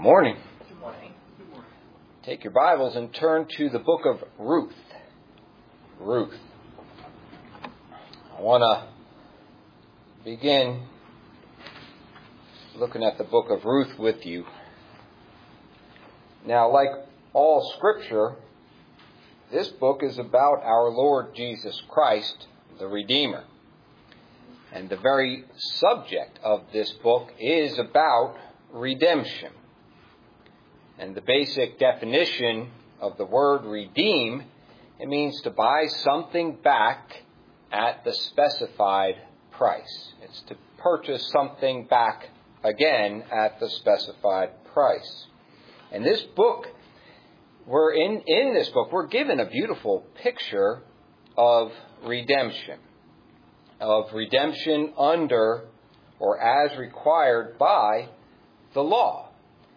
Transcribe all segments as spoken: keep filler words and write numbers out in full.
morning. Good morning. Take your Bibles and turn to the book of Ruth. Ruth. I want to begin looking at the book of Ruth with you. Now, like all Scripture, this book is about our Lord Jesus Christ, the Redeemer. And the very subject of this book is about redemption. And the basic definition of the word redeem, it means to buy something back at the specified price. It's to purchase something back again at the specified price. And this book, we're in, in this book, we're given a beautiful picture of redemption. Of redemption under or as required by the law.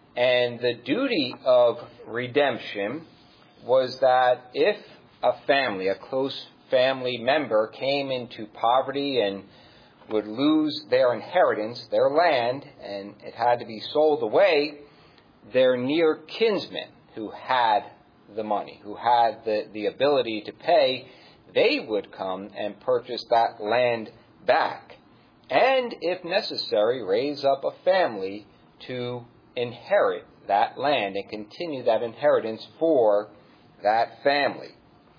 And the duty of redemption was that if a family, a close family member, came into poverty and would lose their inheritance, their land, and it had to be sold away, their near kinsmen who had the money, who had the, the ability to pay, they would come and purchase that land back. And, if necessary, raise up a family to inherit that land and continue that inheritance for that family.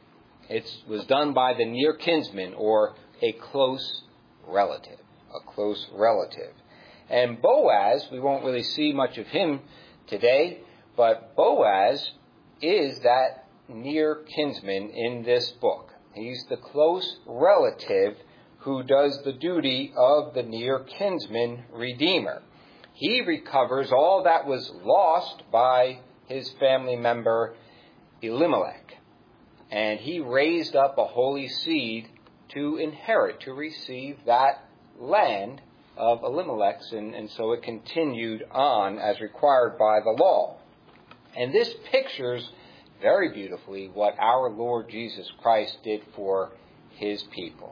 It was done by the near kinsman or a close relative, a close relative. And Boaz, we won't really see much of him today, but Boaz is that near kinsman in this book. He's the close relative who does the duty of the near kinsman redeemer. He recovers all that was lost by his family member Elimelech. And he raised up a holy seed to inherit, to receive that land of Elimelech's. And, and so it continued on as required by the law. And this pictures very beautifully what our Lord Jesus Christ did for his people.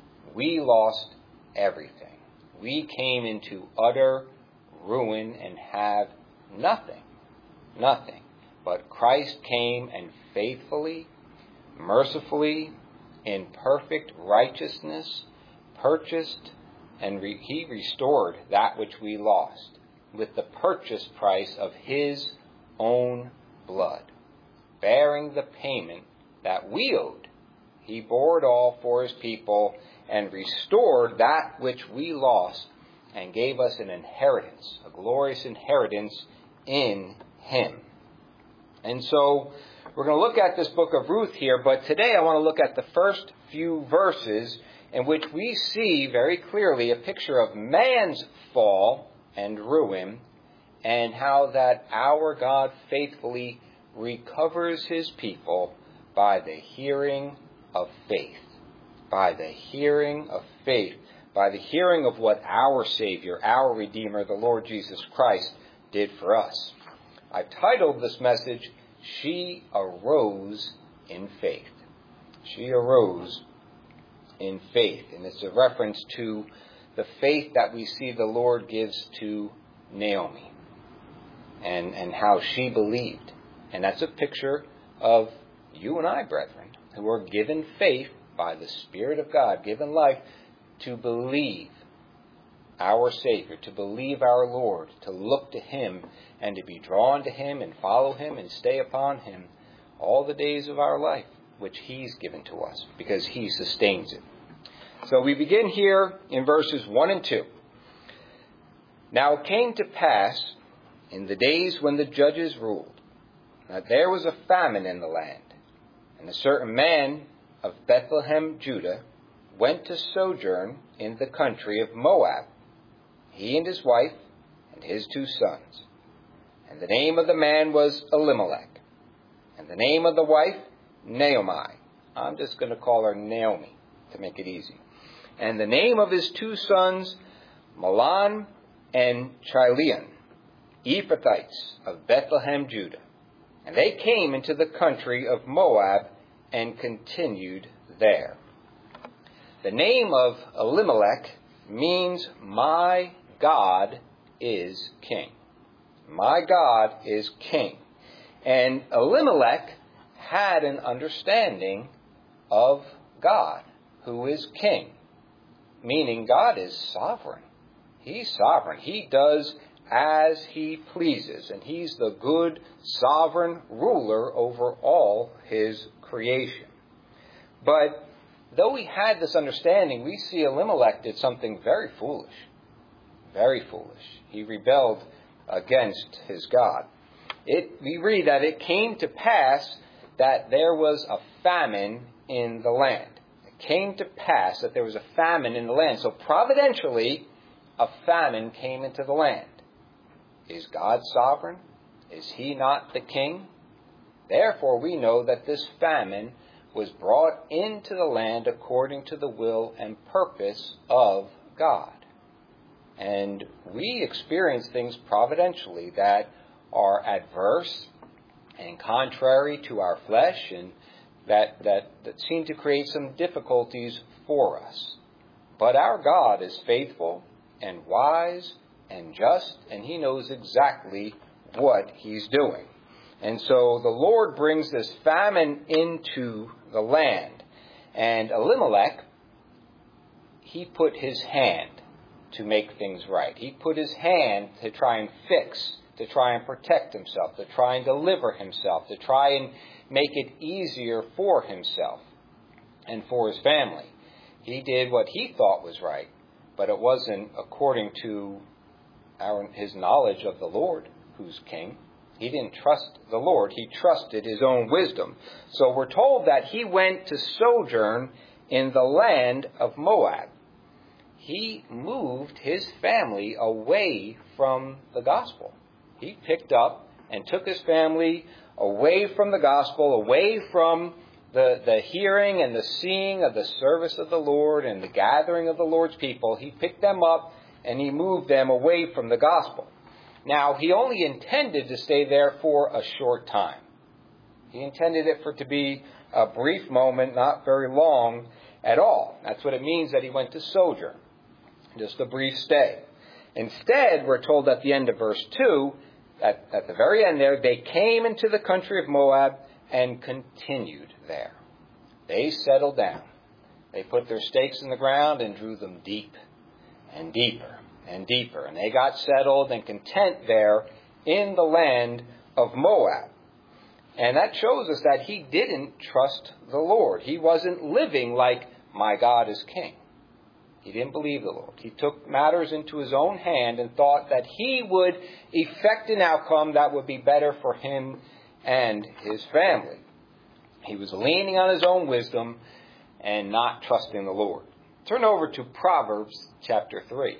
We lost everything. We came into utter ruin and have nothing, nothing. But Christ came and faithfully, mercifully, in perfect righteousness, purchased and re- he restored that which we lost with the purchase price of his own blood, bearing the payment that we owed. He bore it all for his people and restored that which we lost and gave us an inheritance, a glorious inheritance in him. And so we're going to look at this book of Ruth here, but today I want to look at the first few verses in which we see very clearly a picture of man's fall and ruin and how that our God faithfully recovers his people by the hearing of faith. By the hearing of faith. By the hearing of what our Savior, our Redeemer, the Lord Jesus Christ, did for us. I've titled this message, She Arose in Faith. She arose in faith. And it's a reference to the faith that we see the Lord gives to Naomi. And, and how she believed. And that's a picture of you and I, brethren, who are given faith by the Spirit of God, given life, to believe our Savior, to believe our Lord, to look to him and to be drawn to him and follow him and stay upon him all the days of our life, which he's given to us because he sustains it. So we begin here in verses one and two. Now it came to pass in the days when the judges ruled that there was a famine in the land, and a certain man of Bethlehem, Judah, went to sojourn in the country of Moab, he and his wife and his two sons. And the name of the man was Elimelech, and the name of the wife, Naomi. I'm just going to call her Naomi to make it easy. And the name of his two sons, Mahlon and Chilion, Ephrathites of Bethlehem, Judah. And they came into the country of Moab and continued there. The name of Elimelech means my God is king. My God is king. And Elimelech had an understanding of God, who is king, meaning God is sovereign. He's sovereign. He does as he pleases, and he's the good sovereign ruler over all his creation. But though he had this understanding, we see Elimelech did something very foolish. Very foolish. He rebelled against his God. It, we read that it came to pass that there was a famine in the land. It came to pass that there was a famine in the land. So providentially, a famine came into the land. Is God sovereign? Is he not the king? Therefore, we know that this famine was brought into the land according to the will and purpose of God. And we experience things providentially that are adverse and contrary to our flesh, and that, that, that seem to create some difficulties for us. But our God is faithful and wise and just, and he knows exactly what he's doing. And so the Lord brings this famine into the land. And Elimelech, he put his hand to make things right. He put his hand to try and fix, to try and protect himself, to try and deliver himself, to try and make it easier for himself and for his family. He did what he thought was right, but it wasn't according to our, his knowledge of the Lord, who's king. He didn't trust the Lord. He trusted his own wisdom. So we're told that he went to sojourn in the land of Moab. He moved his family away from the gospel. He picked up and took his family away from the gospel, away from the, the hearing and the seeing of the service of the Lord and the gathering of the Lord's people. He picked them up and he moved them away from the gospel. Now, he only intended to stay there for a short time. He intended it for it to be a brief moment, not very long at all. That's what it means that he went to sojourn, just a brief stay. Instead, we're told at the end of verse two, at, at the very end there, they came into the country of Moab and continued there. They settled down. They put their stakes in the ground and drew them deep and deeper and deeper. And they got settled and content there in the land of Moab. And that shows us that he didn't trust the Lord. He wasn't living like, my God is king. He didn't believe the Lord. He took matters into his own hand and thought that he would effect an outcome that would be better for him and his family. He was leaning on his own wisdom and not trusting the Lord. Turn over to Proverbs chapter three.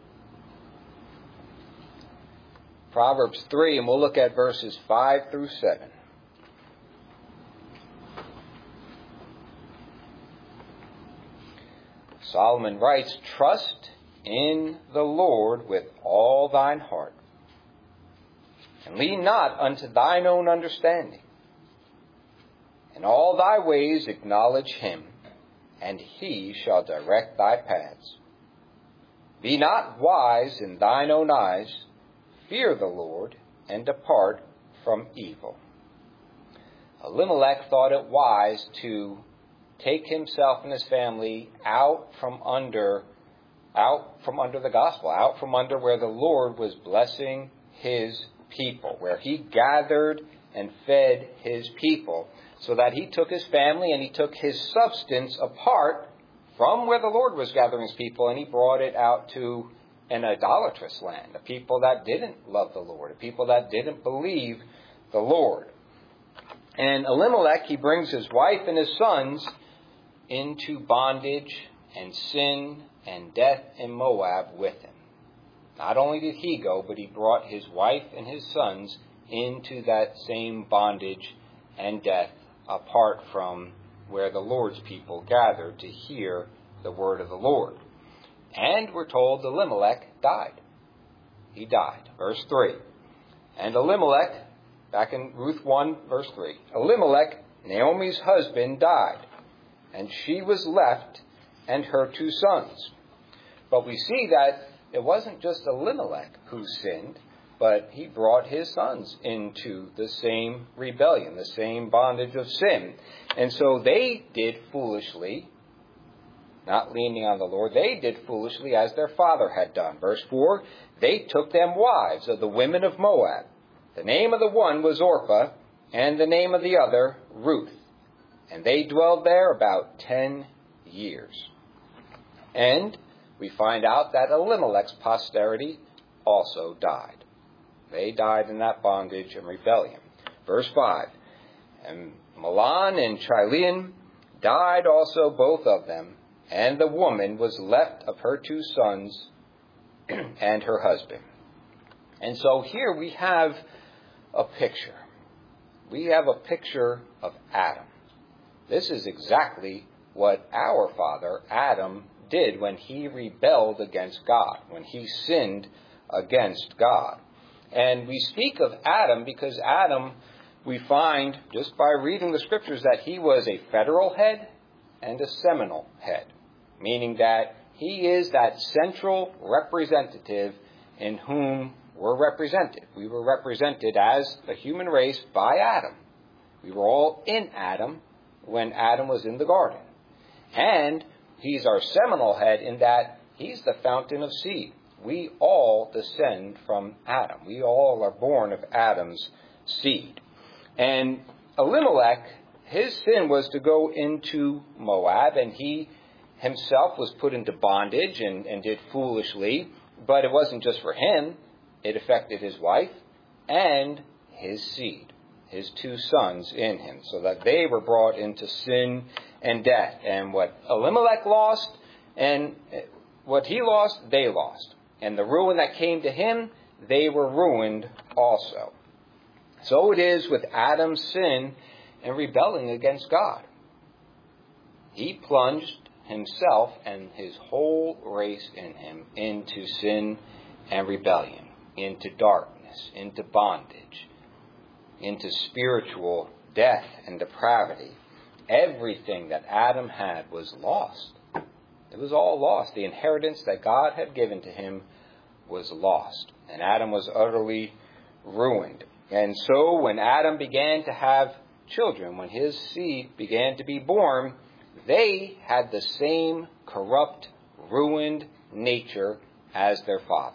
Proverbs three, and we'll look at verses five through seven. Solomon writes, trust in the Lord with all thine heart, and lean not unto thine own understanding. In all thy ways acknowledge him, and he shall direct thy paths. Be not wise in thine own eyes. Fear the Lord, and depart from evil. Elimelech thought it wise to take himself and his family out from under, out from under the gospel, out from under where the Lord was blessing his people, where he gathered and fed his people, so that he took his family and he took his substance apart from where the Lord was gathering his people, and he brought it out to an idolatrous land, a people that didn't love the Lord, a people that didn't believe the Lord. And Elimelech, he brings his wife and his sons into bondage and sin and death in Moab with him. Not only did he go, but he brought his wife and his sons into that same bondage and death apart from where the Lord's people gathered to hear the word of the Lord. And we're told Elimelech died. He died. Verse three. And Elimelech, back in Ruth one, verse three, Elimelech, Naomi's husband, died, and she was left and her two sons. But we see that it wasn't just Elimelech who sinned, but he brought his sons into the same rebellion, the same bondage of sin. And so they did foolishly, not leaning on the Lord, they did foolishly as their father had done. Verse four, they took them wives of the women of Moab. The name of the one was Orpah, and the name of the other Ruth. And they dwelled there about ten years. And we find out that Elimelech's posterity also died. They died in that bondage and rebellion. Verse five, and Mahlon and Chilion died also, both of them, and the woman was left of her two sons and her husband. And so here we have a picture. We have a picture of Adam. This is exactly what our father, Adam, did when he rebelled against God, when he sinned against God. And we speak of Adam because Adam, we find just by reading the scriptures, that he was a federal head and a seminal head, meaning that he is that central representative in whom we're represented. We were represented as a human race by Adam. We were all in Adam when Adam was in the garden. And he's our seminal head in that he's the fountain of seed. We all descend from Adam. We all are born of Adam's seed. And Elimelech, his sin was to go into Moab, and he himself was put into bondage and, and did foolishly. But it wasn't just for him. It affected his wife and his seed, his two sons in him, so that they were brought into sin and death. And what Elimelech lost and what he lost, they lost. And the ruin that came to him, they were ruined also. So it is with Adam's sin and rebelling against God. He plunged himself and his whole race in him into sin and rebellion, into darkness, into bondage, into spiritual death and depravity. Everything that Adam had was lost. It was all lost. The inheritance that God had given to him was lost. And Adam was utterly ruined. And so when Adam began to have children, when his seed began to be born, they had the same corrupt, ruined nature as their father.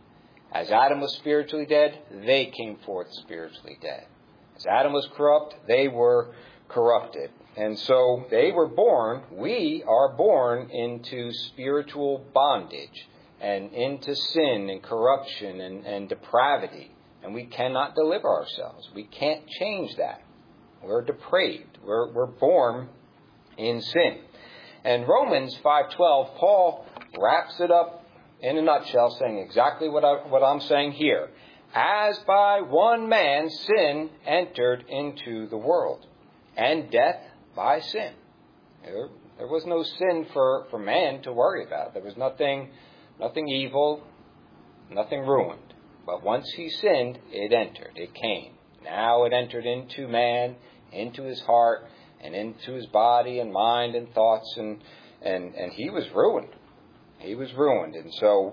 As Adam was spiritually dead, they came forth spiritually dead. As Adam was corrupt, they were corrupted. And so they were born, we are born into spiritual bondage and into sin and corruption and, and depravity. And we cannot deliver ourselves. We can't change that. We're depraved. We're, we're born in sin. And Romans five twelve, Paul wraps it up in a nutshell, saying exactly what, I, what I'm saying here. As by one man sin entered into the world, and death by sin. There, there was no sin for, for man to worry about. There was nothing, nothing evil, nothing ruined. But once he sinned, it entered. It came. Now it entered into man, into his heart, and into his body and mind and thoughts, and and, and he was ruined. He was ruined. And so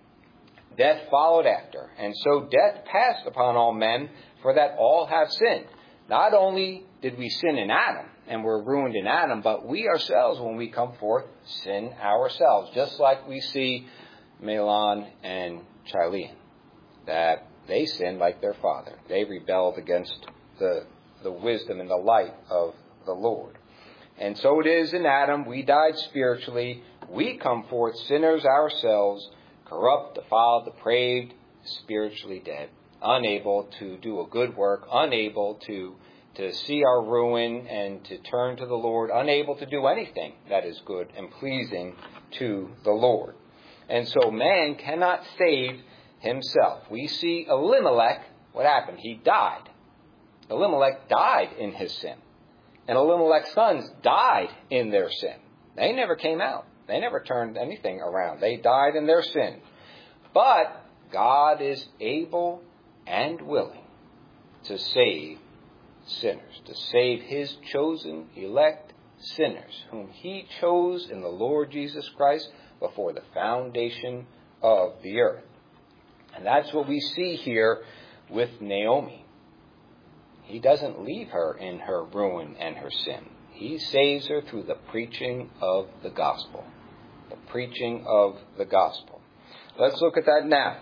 death followed after. And so death passed upon all men, for that all have sinned. Not only did we sin in Adam, and we're ruined in Adam, but we ourselves, when we come forth, sin ourselves. Just like we see Mahlon and Chilion, that they sinned like their father. They rebelled against the, the wisdom and the light of the Lord. And so it is in Adam. We died spiritually. We come forth sinners ourselves, corrupt, defiled, depraved, spiritually dead, unable to do a good work, unable to, to see our ruin and to turn to the Lord, unable to do anything that is good and pleasing to the Lord. And so man cannot save himself. We see Elimelech, what happened? He died. Elimelech died in his sin. And Elimelech's sons died in their sin. They never came out. They never turned anything around. They died in their sin. But God is able and willing to save sinners, to save his chosen, elect sinners, whom he chose in the Lord Jesus Christ before the foundation of the earth. And that's what we see here with Naomi. He doesn't leave her in her ruin and her sin. He saves her through the preaching of the gospel. The preaching of the gospel. Let's look at that now.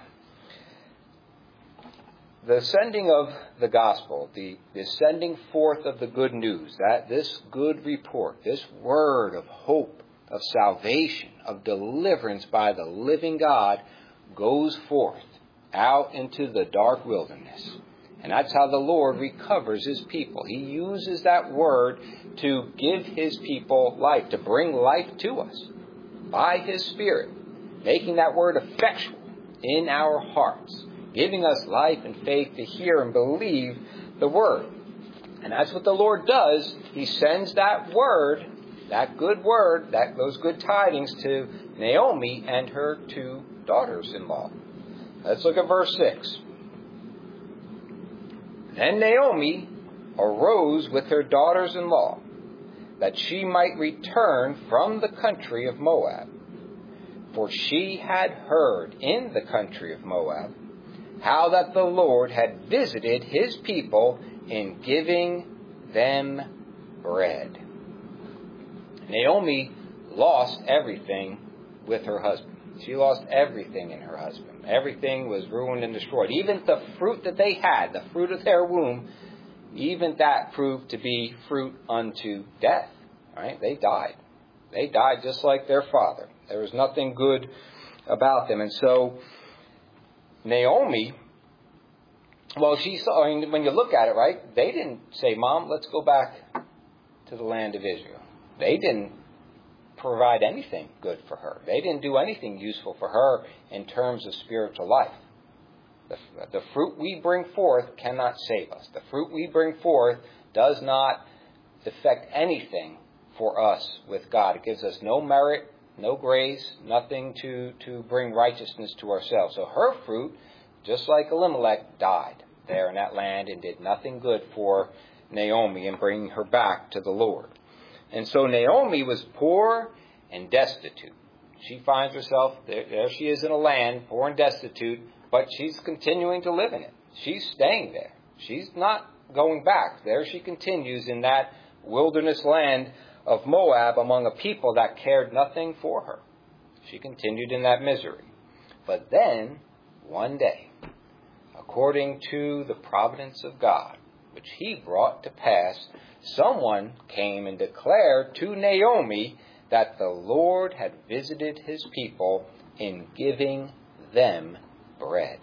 The sending of the gospel, the, the sending forth of the good news, that this good report, this word of hope, of salvation, of deliverance by the living God, goes forth out into the dark wilderness. And that's how the Lord recovers his people. He uses that word to give his people life, to bring life to us by his Spirit, making that word effectual in our hearts, giving us life and faith to hear and believe the word. And that's what the Lord does. He sends that word, that good word, that those good tidings to Naomi and her two daughters-in-law. Let's look at verse six. Then Naomi arose with her daughters-in-law, that she might return from the country of Moab. For she had heard in the country of Moab how that the Lord had visited his people in giving them bread. Naomi lost everything with her husband. She lost everything in her husband. Everything was ruined and destroyed. Even the fruit that they had, the fruit of their womb, even that proved to be fruit unto death. Right? They died. They died just like their father. There was nothing good about them. And so Naomi, well, she saw, I mean, when you look at it, right, they didn't say, Mom, let's go back to the land of Israel. They didn't provide anything good for her. They didn't do anything useful for her in terms of spiritual life. The, the fruit we bring forth cannot save us. The fruit we bring forth does not affect anything for us with God. It gives us no merit, no grace, nothing to, to bring righteousness to ourselves. So her fruit, just like Elimelech, died there in that land and did nothing good for Naomi in bringing her back to the Lord. And so Naomi was poor and destitute. She finds herself, there, there she is in a land, poor and destitute, but she's continuing to live in it. She's staying there. She's not going back. There she continues in that wilderness land of Moab among a people that cared nothing for her. She continued in that misery. But then, one day, according to the providence of God, which he brought to pass, someone came and declared to Naomi that the Lord had visited his people in giving them bread.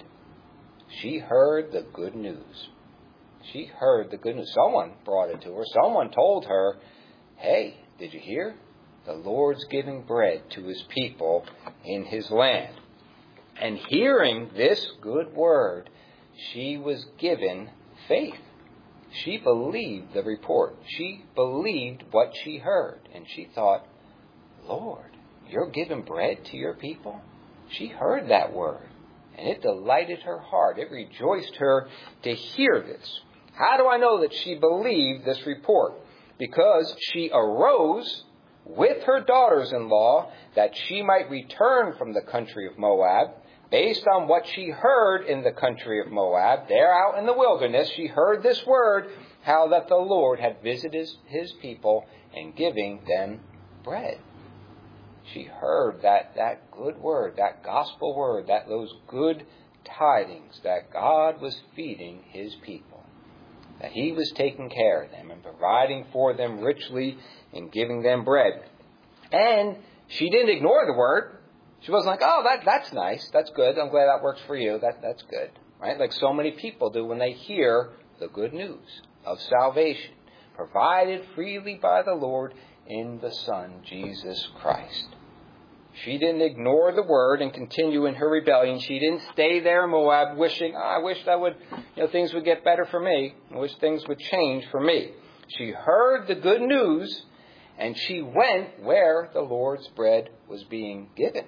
She heard the good news. She heard the good news. Someone brought it to her. Someone told her, hey, did you hear? The Lord's giving bread to his people in his land. And hearing this good word, she was given faith. She believed the report. She believed what she heard. And she thought, Lord, you're giving bread to your people? She heard that word. And it delighted her heart. It rejoiced her to hear this. How do I know that she believed this report? Because she arose with her daughters-in-law that she might return from the country of Moab. Based on what she heard in the country of Moab, there out in the wilderness, she heard this word, how that the Lord had visited his people in giving them bread. She heard that, that good word, that gospel word, that those good tidings that God was feeding his people, that he was taking care of them and providing for them richly and giving them bread. And she didn't ignore the word. She wasn't like, oh, that that's nice. That's good. I'm glad that works for you. That That's good. Right? Like so many people do when they hear the good news of salvation, provided freely by the Lord in the Son, Jesus Christ. She didn't ignore the word and continue in her rebellion. She didn't stay there in Moab wishing, oh, I wish that would, you know, things would get better for me. I wish things would change for me. She heard the good news and she went where the Lord's bread was being given.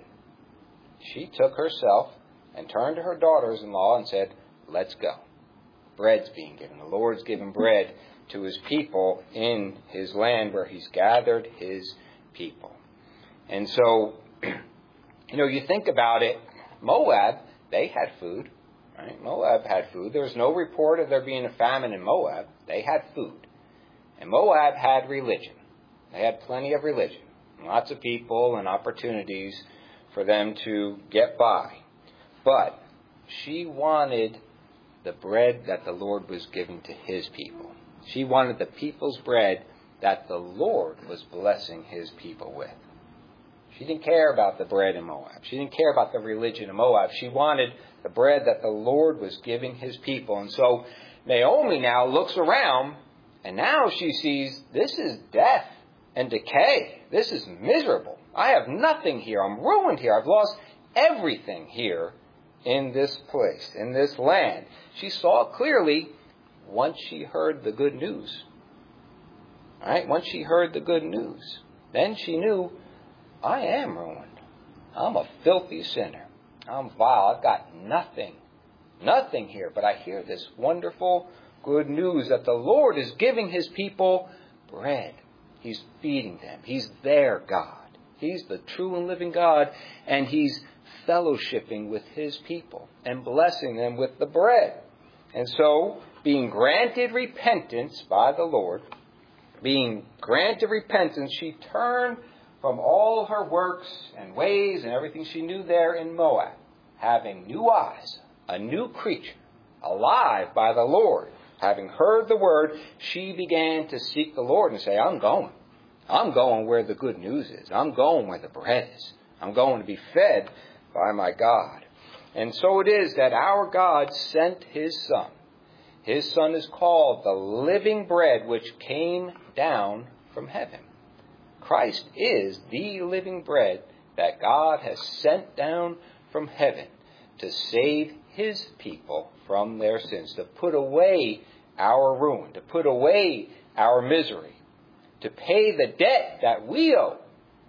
She took herself and turned to her daughters-in-law and said, let's go. Bread's being given. The Lord's given bread to his people in his land where he's gathered his people. And so, you know, you think about it, Moab, they had food. Right? Moab had food. There was no report of there being a famine in Moab. They had food. And Moab had religion. They had plenty of religion. Lots of people and opportunities for them to get by. But she wanted the bread that the Lord was giving to his people. She wanted the people's bread that the Lord was blessing his people with. She didn't care about the bread in Moab. She didn't care about the religion of Moab. She wanted the bread that the Lord was giving his people. And so Naomi now looks around, and now she sees this is death and decay. This is miserable. I have nothing here. I'm ruined here. I've lost everything here in this place, in this land. She saw it clearly once she heard the good news. All right? Once she heard the good news, then she knew, I am ruined. I'm a filthy sinner. I'm vile. I've got nothing. Nothing here. But I hear this wonderful good news that the Lord is giving his people bread. He's feeding them. He's their God. He's the true and living God. And he's fellowshipping with his people and blessing them with the bread. And so, being granted repentance by the Lord, being granted repentance, she turned from all her works and ways and everything she knew there in Moab, having new eyes, a new creature, alive by the Lord. Having heard the word, she began to seek the Lord and say, I'm going. I'm going where the good news is. I'm going where the bread is. I'm going to be fed by my God. And so it is that our God sent his Son. His Son is called the living bread which came down from heaven. Christ is the living bread that God has sent down from heaven to save his people from their sins, to put away our ruin, to put away our misery, to pay the debt that we owe,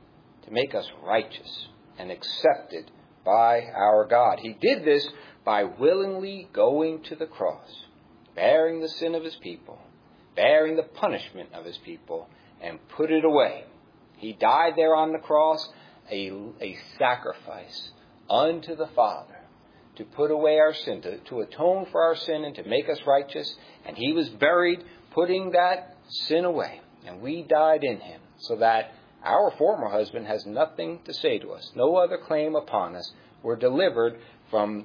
to make us righteous and accepted by our God. He did this by willingly going to the cross, bearing the sin of his people, bearing the punishment of his people, and put it away. He died there on the cross, a, a sacrifice unto the Father, to put away our sin, to, to atone for our sin and to make us righteous. And he was buried, putting that sin away. And we died in him, so that our former husband has nothing to say to us, no other claim upon us. We're delivered from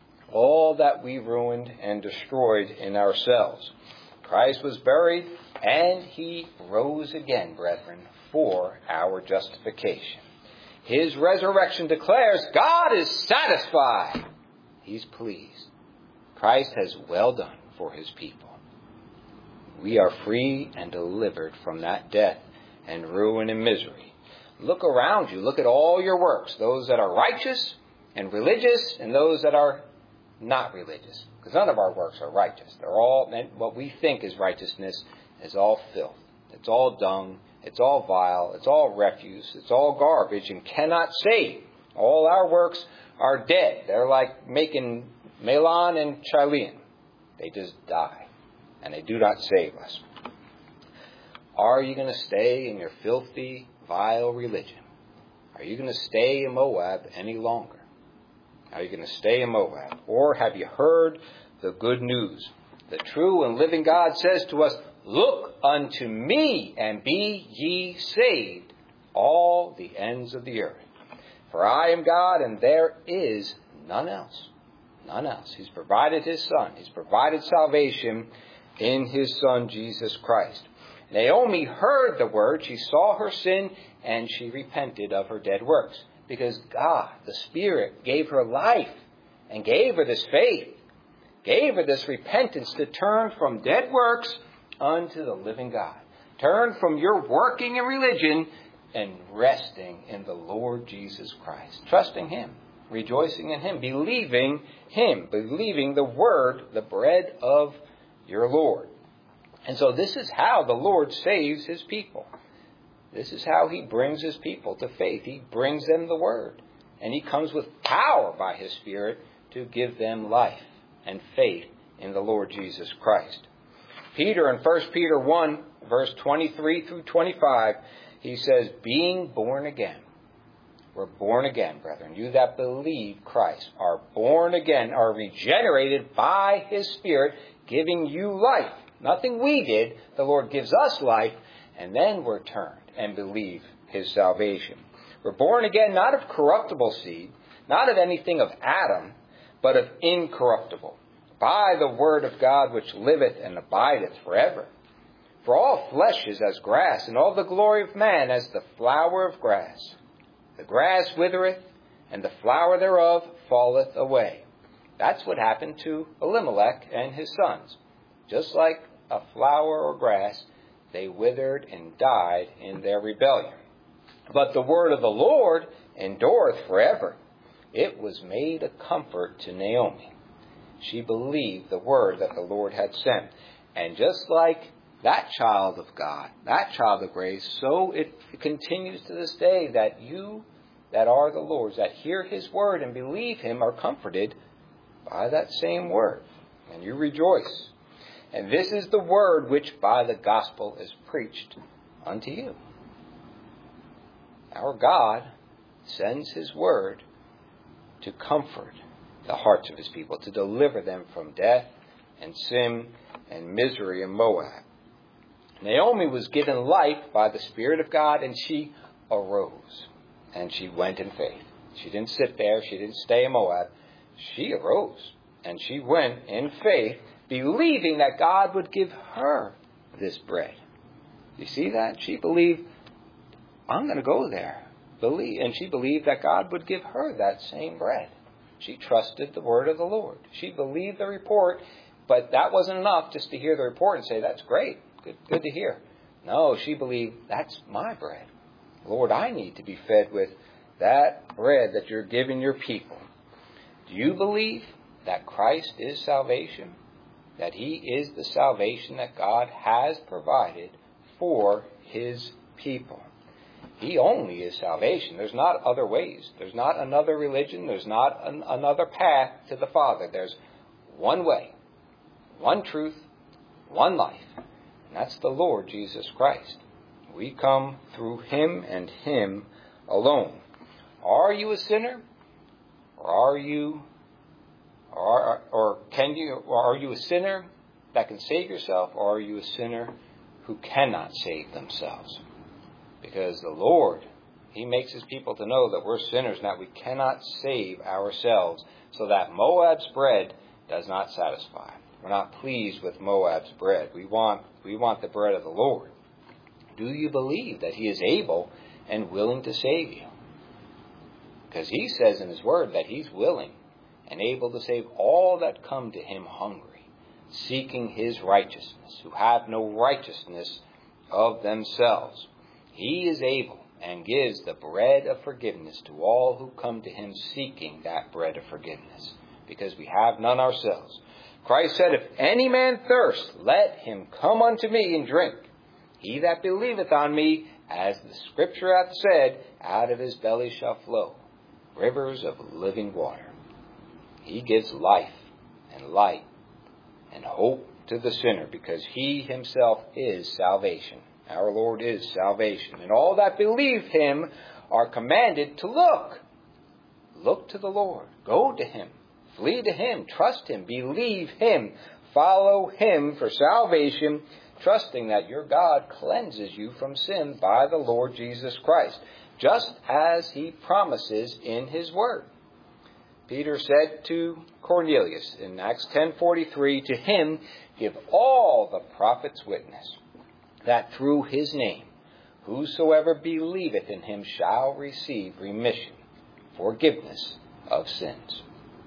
all that we ruined and destroyed in ourselves. Christ was buried, and he rose again, brethren, for our justification. His resurrection declares God is satisfied. He's pleased. Christ has well done for his people. We are free and delivered from that death and ruin and misery. Look around you. Look at all your works, those that are righteous and religious and those that are not religious. Because none of our works are righteous. They're all, what we think is righteousness is all filth. It's all dung. It's all vile. It's all refuse. It's all garbage and cannot save. All our works are dead. They're like making Melon and Chilean. They just die. And they do not save us. Are you going to stay in your filthy, vile religion? Are you going to stay in Moab any longer? Are you going to stay in Moab? Or have you heard the good news? The true and living God says to us, look unto me and be ye saved, all the ends of the earth. For I am God and there is none else. None else. He's provided his Son. He's provided salvation in his Son, Jesus Christ. Naomi heard the word. She saw her sin and she repented of her dead works. Because God, the Spirit, gave her life and gave her this faith, gave her this repentance to turn from dead works unto the living God. Turn from your working in religion and resting in the Lord Jesus Christ. Trusting him, rejoicing in him, believing him, believing the word, the bread of your Lord. And so this is how the Lord saves his people. This is how he brings his people to faith. He brings them the word. And he comes with power by his Spirit to give them life and faith in the Lord Jesus Christ. Peter in First Peter one, verse twenty-three through twenty-five, he says, being born again, We're born again, brethren. You that believe Christ are born again, are regenerated by His Spirit, giving you life. Nothing we did. The Lord gives us life, and then we're turned and believe His salvation. We're born again not of corruptible seed, not of anything of Adam, but of incorruptible, by the word of God which liveth and abideth forever. For all flesh is as grass, and all the glory of man as the flower of grass. The grass withereth, and the flower thereof falleth away. That's what happened to Elimelech and his sons. Just like a flower or grass, they withered and died in their rebellion. But the word of the Lord endureth forever. It was made a comfort to Naomi. She believed the word that the Lord had sent. And just like that child of God, that child of grace, so it continues to this day that you that are the Lord's, that hear His word and believe Him, are comforted by that same word. And you rejoice. And this is the word which by the gospel is preached unto you. Our God sends His word to comfort the hearts of His people, to deliver them from death and sin and misery in Moab. Naomi was given life by the Spirit of God, and she arose. And she went in faith. She didn't sit there. She didn't stay in Moab. She arose. And she went in faith, believing that God would give her this bread. You see that? She believed, I'm going to go there. Believe, and she believed that God would give her that same bread. She trusted the word of the Lord. She believed the report, but that wasn't enough just to hear the report and say, that's great. Good, good to hear. No, she believed, that's my bread. Lord, I need to be fed with that bread that you're giving your people. Do you believe that Christ is salvation? That He is the salvation that God has provided for His people? He only is salvation. There's not other ways. There's not another religion. There's not an, another path to the Father. There's one way, one truth, one life. And that's the Lord Jesus Christ. We come through Him and Him alone. Are you a sinner? Or are you, or, or can you, or are you a sinner that can save yourself? Or are you a sinner who cannot save themselves? Because the Lord, He makes His people to know that we're sinners and that we cannot save ourselves, so that Moab's bread does not satisfy. We're not pleased with Moab's bread. We want, we want the bread of the Lord. Do you believe that He is able and willing to save you? Because He says in His word that He's willing and able to save all that come to Him hungry, seeking His righteousness, who have no righteousness of themselves. He is able and gives the bread of forgiveness to all who come to Him seeking that bread of forgiveness, because we have none ourselves. Christ said, if any man thirst, let him come unto me and drink. He that believeth on me, as the Scripture hath said, out of his belly shall flow rivers of living water. He gives life and light and hope to the sinner, because He Himself is salvation. Our Lord is salvation. And all that believe Him are commanded to look. Look to the Lord. Go to Him. Flee to Him. Trust Him. Believe Him. Follow Him for salvation, trusting that your God cleanses you from sin by the Lord Jesus Christ, just as He promises in His word. Peter said to Cornelius in Acts ten forty-three, to him give all the prophets witness, that through His name whosoever believeth in Him shall receive remission, forgiveness of sins.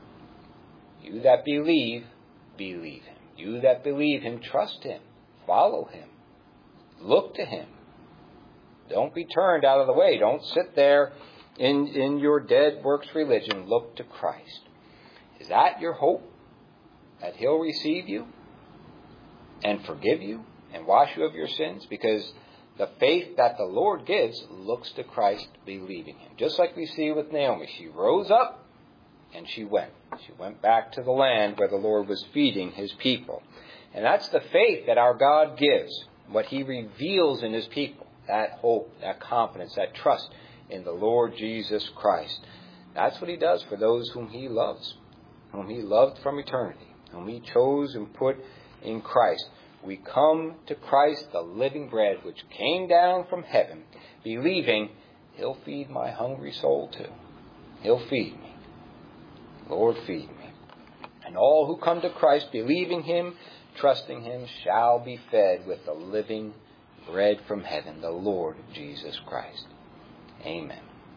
You that believe, believe Him. You that believe Him, trust Him. Follow Him. Look to Him. Don't be turned out of the way. Don't sit there in, in your dead works religion. Look to Christ. Is that your hope? That He'll receive you and forgive you and wash you of your sins? Because the faith that the Lord gives looks to Christ, believing Him. Just like we see with Naomi. She rose up and she went. She went back to the land where the Lord was feeding His people. And that's the faith that our God gives, what He reveals in His people. That hope, that confidence, that trust in the Lord Jesus Christ. That's what he does for those whom he loves, whom he loved from eternity, whom he chose and put in Christ. We come to Christ, the living bread, which came down from heaven, believing he'll feed my hungry soul too. He'll feed me. Lord, feed me. And all who come to Christ, believing him, trusting him, shall be fed with the living bread from heaven, the Lord Jesus Christ. Amen.